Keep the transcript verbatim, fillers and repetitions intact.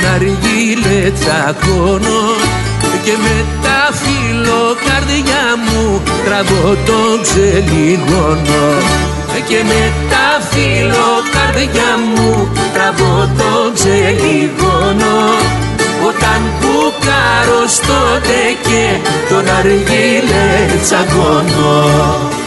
αργύλε τσακώνω και με τα φιλοκαρδιά μου τραβώ τον ξελιγώνω και με τα φιλοκαρδιά μου τραβώ τον ξελιγώνω όταν μπουκάρω στο τεκέ τον αργύλε τσακώνω.